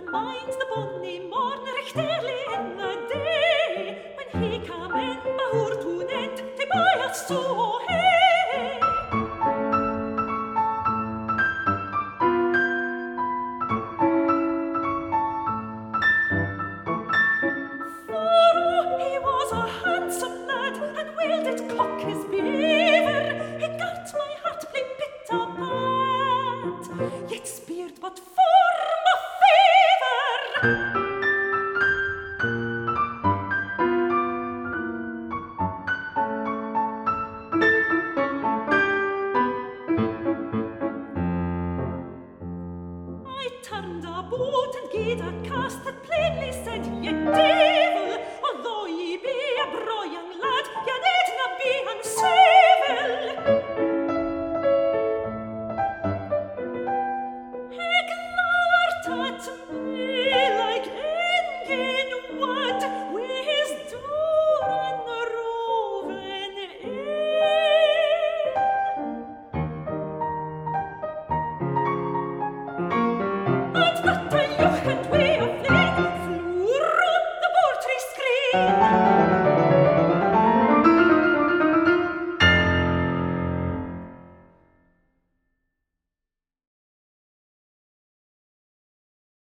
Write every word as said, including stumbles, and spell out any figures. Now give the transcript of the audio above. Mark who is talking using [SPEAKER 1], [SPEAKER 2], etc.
[SPEAKER 1] mind the bonny morn recht early in the day, when he came in mahoor to an end, to buy us so hey. For oh, he was a handsome lad, and well did cock his beaver, he got my heart play bit apart, yet speared but for my favour. I turned about and gied a cast that plainly said, ye did